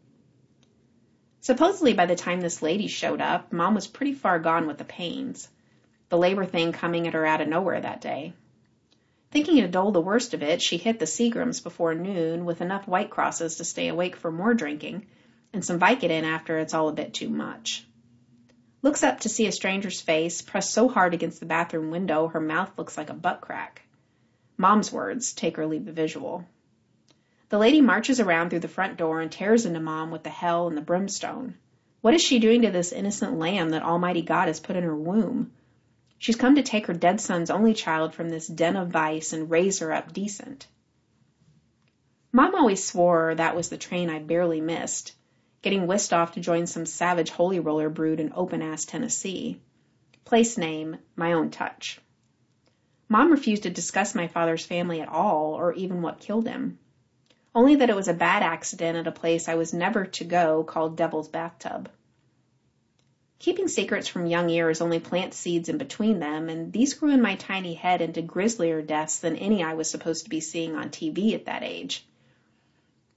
Supposedly by the time this lady showed up, Mom was pretty far gone with the pains, the labor thing coming at her out of nowhere that day. Thinking to dole the worst of it, she hit the Seagrams before noon with enough White Crosses to stay awake for more drinking, and some Vicodin after it's all a bit too much. Looks up to see a stranger's face, pressed so hard against the bathroom window her mouth looks like a butt crack. Mom's words, take or leave the visual. The lady marches around through the front door and tears into Mom with the hell and the brimstone. What is she doing to this innocent lamb that Almighty God has put in her womb? She's come to take her dead son's only child from this den of vice and raise her up decent. Mom always swore that was the train I barely missed, getting whisked off to join some savage holy roller brood in open-ass Tennessee. Place name, my own touch. Mom refused to discuss my father's family at all, or even what killed him. Only that it was a bad accident at a place I was never to go called Devil's Bathtub. Keeping secrets from young ears only plants seeds in between them, and these grew in my tiny head into grislier deaths than any I was supposed to be seeing on T V at that age.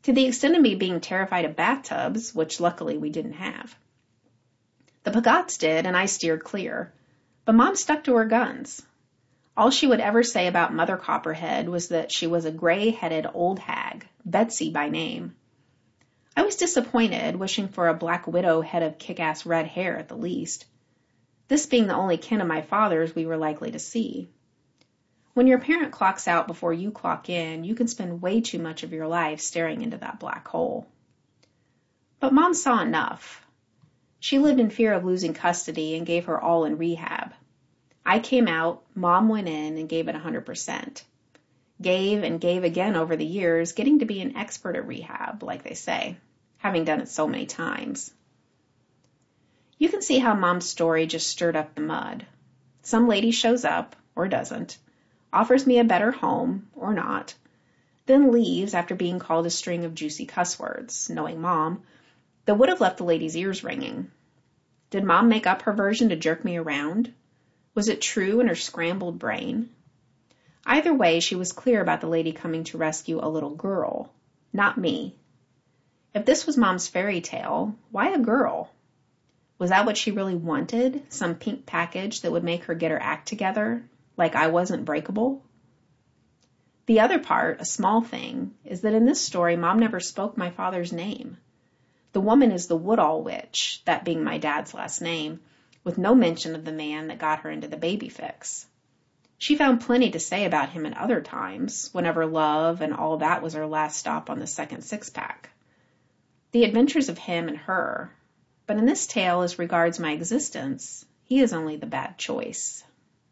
to the extent of me being terrified of bathtubs, which luckily we didn't have. The Pagats did, and I steered clear, but Mom stuck to her guns. All she would ever say about Mother Copperhead was that she was a gray-headed old hag, Betsy by name. I was disappointed, wishing for a Black Widow head of kick-ass red hair at the least, this being the only kin of my father's we were likely to see. When your parent clocks out before you clock in, you can spend way too much of your life staring into that black hole. But Mom saw enough. She lived in fear of losing custody and gave her all in rehab. I came out, Mom went in and gave it one hundred percent. Gave and gave again over the years, getting to be an expert at rehab, like they say, having done it so many times. You can see how Mom's story just stirred up the mud. Some lady shows up, or doesn't, offers me a better home, or not, then leaves after being called a string of juicy cuss words, knowing Mom, that would have left the lady's ears ringing. Did Mom make up her version to jerk me around? Was it true in her scrambled brain? Either way, she was clear about the lady coming to rescue a little girl, not me. If this was Mom's fairy tale, why a girl? Was that what she really wanted? Some pink package that would make her get her act together, like I wasn't breakable? The other part, a small thing, is that in this story, Mom never spoke my father's name. The woman is the Woodall Witch, that being my dad's last name, with no mention of the man that got her into the baby fix. She found plenty to say about him at other times, whenever love and all that was her last stop on the second six-pack. The adventures of him and her, but in this tale as regards my existence, he is only the bad choice.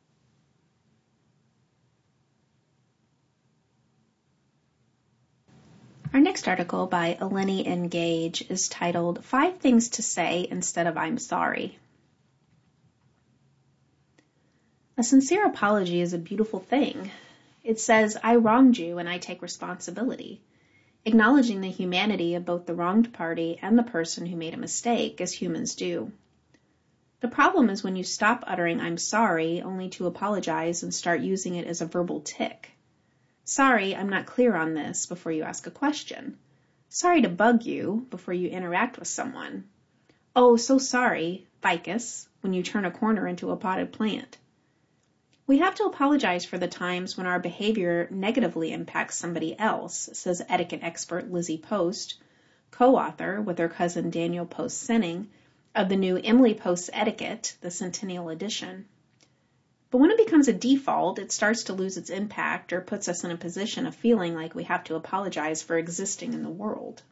Our next article by Eleni N. Gage is titled, Five Things to Say Instead of I'm Sorry. A sincere apology is a beautiful thing. It says, I wronged you and I take responsibility, acknowledging the humanity of both the wronged party and the person who made a mistake, as humans do. The problem is when you stop uttering I'm sorry only to apologize and start using it as a verbal tic. Sorry, I'm not clear on this before you ask a question. Sorry to bug you before you interact with someone. Oh, so sorry, ficus, when you turn a corner into a potted plant. We have to apologize for the times when our behavior negatively impacts somebody else, says etiquette expert Lizzie Post, co-author with her cousin Daniel Post-Senning of the new Emily Post's Etiquette, the Centennial Edition. But when it becomes a default, it starts to lose its impact or puts us in a position of feeling like we have to apologize for existing in the world.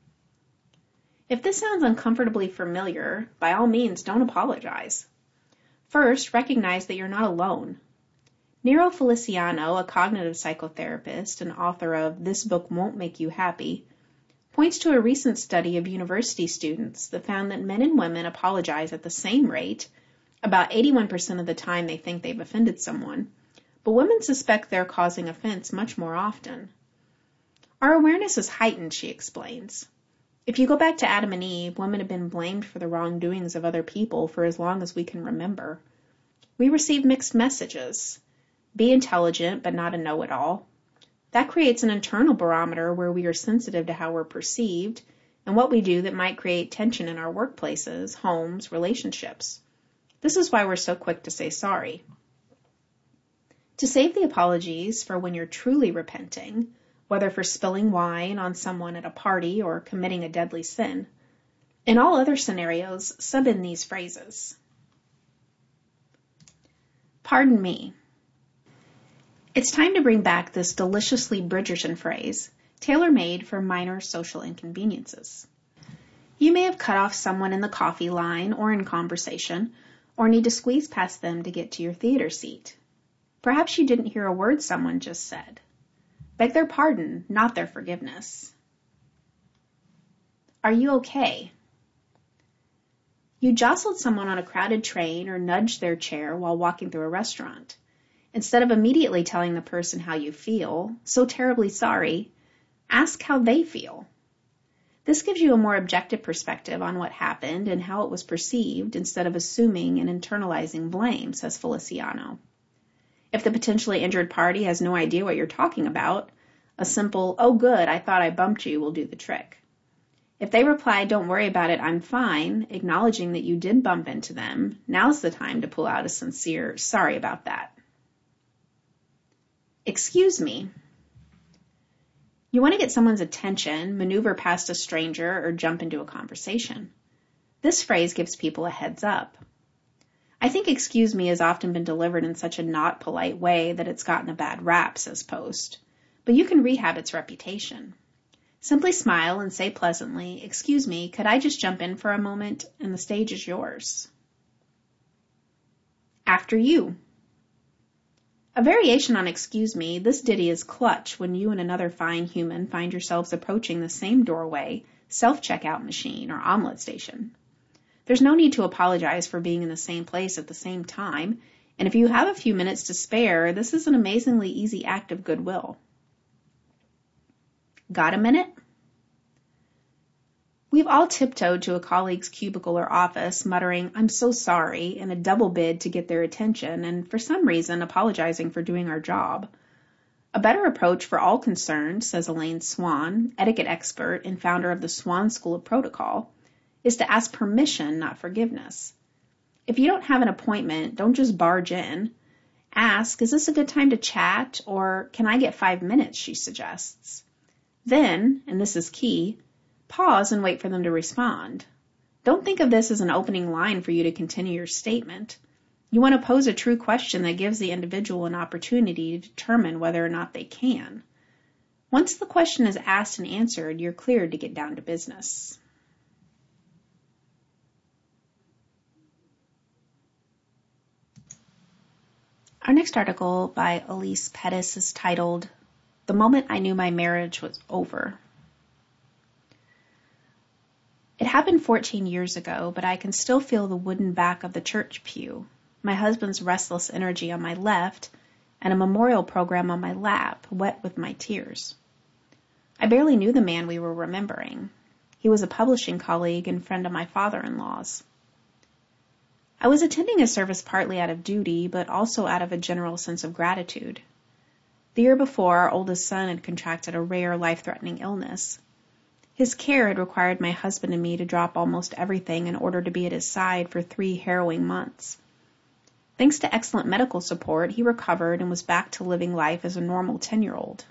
If this sounds uncomfortably familiar, by all means, don't apologize. First, recognize that you're not alone. Nero Feliciano, a cognitive psychotherapist and author of This Book Won't Make You Happy, points to a recent study of university students that found that men and women apologize at the same rate, about eighty-one percent of the time they think they've offended someone, but women suspect they're causing offense much more often. Our awareness is heightened, she explains. If you go back to Adam and Eve, women have been blamed for the wrongdoings of other people for as long as we can remember. We receive mixed messages. Be intelligent, but not a know-it-all. That creates an internal barometer where we are sensitive to how we're perceived and what we do that might create tension in our workplaces, homes, relationships. This is why we're so quick to say sorry. To save the apologies for when you're truly repenting, whether for spilling wine on someone at a party or committing a deadly sin, in all other scenarios, sub in these phrases. Pardon me. It's time to bring back this deliciously Bridgerton phrase, tailor-made for minor social inconveniences. You may have cut off someone in the coffee line or in conversation, or need to squeeze past them to get to your theater seat. Perhaps you didn't hear a word someone just said. Beg their pardon, not their forgiveness. Are you okay? You jostled someone on a crowded train or nudged their chair while walking through a restaurant. Instead of immediately telling the person how you feel, so terribly sorry, ask how they feel. This gives you a more objective perspective on what happened and how it was perceived instead of assuming and internalizing blame, says Feliciano. If the potentially injured party has no idea what you're talking about, A simple, "Oh good, I thought I bumped you," will do the trick. If they reply, "Don't worry about it, I'm fine," acknowledging that you did bump into them, now's the time to pull out a sincere, "Sorry about that." Excuse me. You want to get someone's attention, maneuver past a stranger, or jump into a conversation. This phrase gives people a heads up. I think "excuse me" has often been delivered in such a not polite way that it's gotten a bad rap, says Post. But you can rehab its reputation. Simply smile and say pleasantly, "Excuse me, could I just jump in for a moment?" And the stage is yours. After you. A variation on "excuse me," this ditty is clutch when you and another fine human find yourselves approaching the same doorway, self-checkout machine, or omelet station. There's no need to apologize for being in the same place at the same time, and if you have a few minutes to spare, this is an amazingly easy act of goodwill. Got a minute? We've all tiptoed to a colleague's cubicle or office, muttering, "I'm so sorry," in a double bid to get their attention, and for some reason apologizing for doing our job. A better approach for all concerned, says Elaine Swan, etiquette expert and founder of the Swan School of Protocol, is to ask permission, not forgiveness. If you don't have an appointment, don't just barge in. Ask, "Is this a good time to chat?" Or, "Can I get five minutes?" she suggests. Then, and this is key, pause and wait for them to respond. Don't think of this as an opening line for you to continue your statement. You want to pose a true question that gives the individual an opportunity to determine whether or not they can. Once the question is asked and answered, you're cleared to get down to business. Our next article by Elise Pettis is titled, "The Moment I Knew My Marriage Was Over." It happened fourteen years ago, but I can still feel the wooden back of the church pew, my husband's restless energy on my left, and a memorial program on my lap, wet with my tears. I barely knew the man we were remembering. He was a publishing colleague and friend of my father-in-law's. I was attending a service partly out of duty, but also out of a general sense of gratitude. The year before, our oldest son had contracted a rare, life-threatening illness. His care had required my husband and me to drop almost everything in order to be at his side for three harrowing months. Thanks to excellent medical support, he recovered and was back to living life as a normal ten-year-old.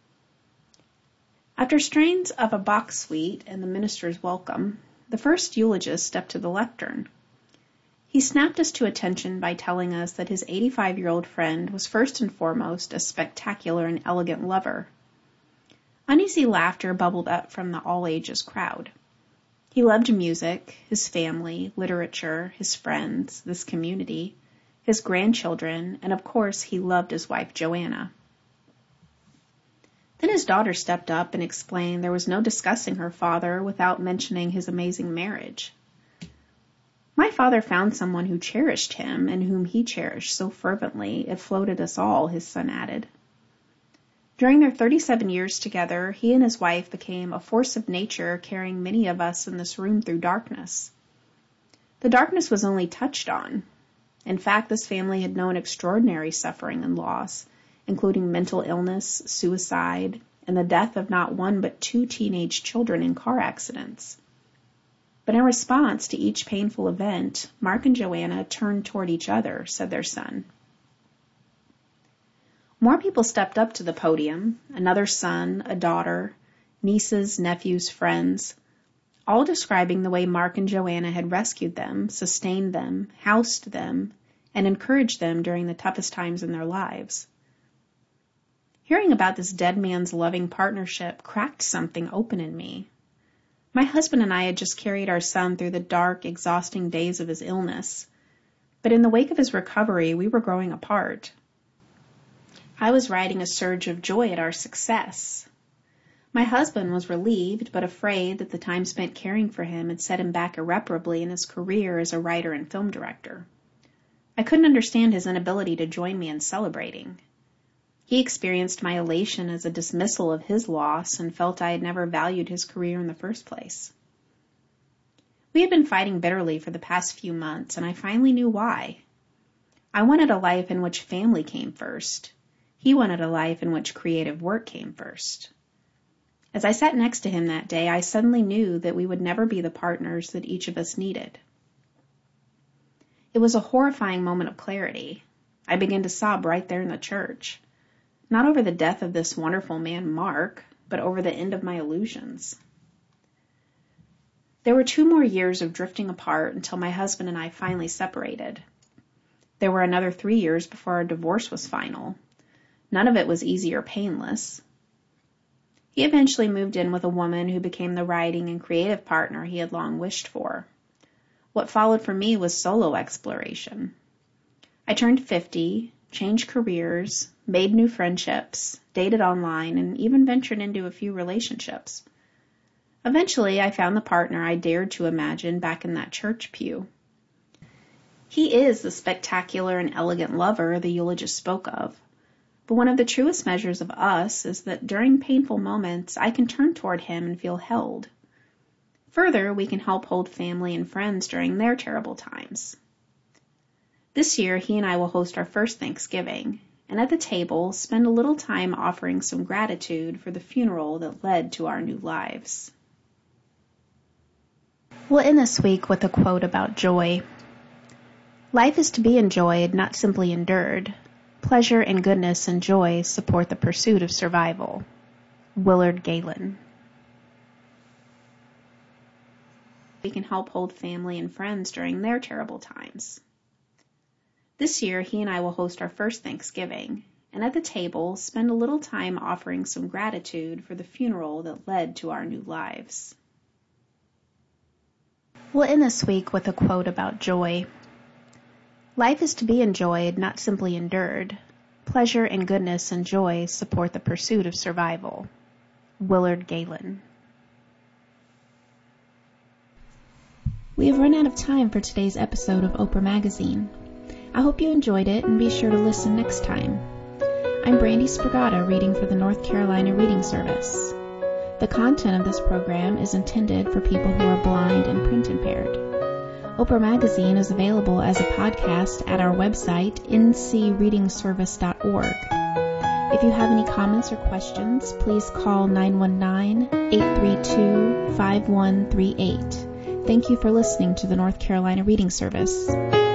After strains of a Bach suite and the minister's welcome, the first eulogist stepped to the lectern. He snapped us to attention by telling us that his eighty-five-year-old friend was first and foremost a spectacular and elegant lover. Uneasy laughter bubbled up from the all-ages crowd. He loved music, his family, literature, his friends, this community, his grandchildren, and of course he loved his wife Joanna. Then his daughter stepped up and explained there was no discussing her father without mentioning his amazing marriage. My father found someone who cherished him and whom he cherished so fervently it floated us all, his son added. During their thirty-seven years together, he and his wife became a force of nature carrying many of us in this room through darkness. The darkness was only touched on. In fact, this family had known extraordinary suffering and loss, including mental illness, suicide, and the death of not one but two teenage children in car accidents. But in response to each painful event, Mark and Joanna turned toward each other, said their son. More people stepped up to the podium, another son, a daughter, nieces, nephews, friends, all describing the way Mark and Joanna had rescued them, sustained them, housed them, and encouraged them during the toughest times in their lives. Hearing about this dead man's loving partnership cracked something open in me. My husband and I had just carried our son through the dark, exhausting days of his illness, but in the wake of his recovery, we were growing apart. I was riding a surge of joy at our success. My husband was relieved, but afraid that the time spent caring for him had set him back irreparably in his career as a writer and film director. I couldn't understand his inability to join me in celebrating. He experienced my elation as a dismissal of his loss and felt I had never valued his career in the first place. We had been fighting bitterly for the past few months, and I finally knew why. I wanted a life in which family came first. He wanted a life in which creative work came first. As I sat next to him that day, I suddenly knew that we would never be the partners that each of us needed. It was a horrifying moment of clarity. I began to sob right there in the church, not over the death of this wonderful man, Mark, but over the end of my illusions. There were two more years of drifting apart until my husband and I finally separated. There were another three years before our divorce was final. None of it was easy or painless. He eventually moved in with a woman who became the writing and creative partner he had long wished for. What followed for me was solo exploration. I turned fifty, changed careers, made new friendships, dated online, and even ventured into a few relationships. Eventually, I found the partner I dared to imagine back in that church pew. He is the spectacular and elegant lover the eulogist spoke of. But one of the truest measures of us is that during painful moments, I can turn toward him and feel held. Further, we can help hold family and friends during their terrible times. This year, he and I will host our first Thanksgiving, and at the table, spend a little time offering some gratitude for the funeral that led to our new lives. We'll end this week with a quote about joy. Life is to be enjoyed, not simply endured. Pleasure and goodness and joy support the pursuit of survival. Willard Galen. We can help hold family and friends during their terrible times. This year, he and I will host our first Thanksgiving, and at the table, spend a little time offering some gratitude for the funeral that led to our new lives. We'll end this week with a quote about joy. Life is to be enjoyed, not simply endured. Pleasure and goodness and joy support the pursuit of survival. Willard Galen. We have run out of time for today's episode of Oprah Magazine. I hope you enjoyed it and be sure to listen next time. I'm Brandy Spragata reading for the North Carolina Reading Service. The content of this program is intended for people who are blind and print impaired. Oprah Magazine is available as a podcast at our website, n c reading service dot org. If you have any comments or questions, please call nine one nine, eight three two, five one three eight. Thank you for listening to the North Carolina Reading Service.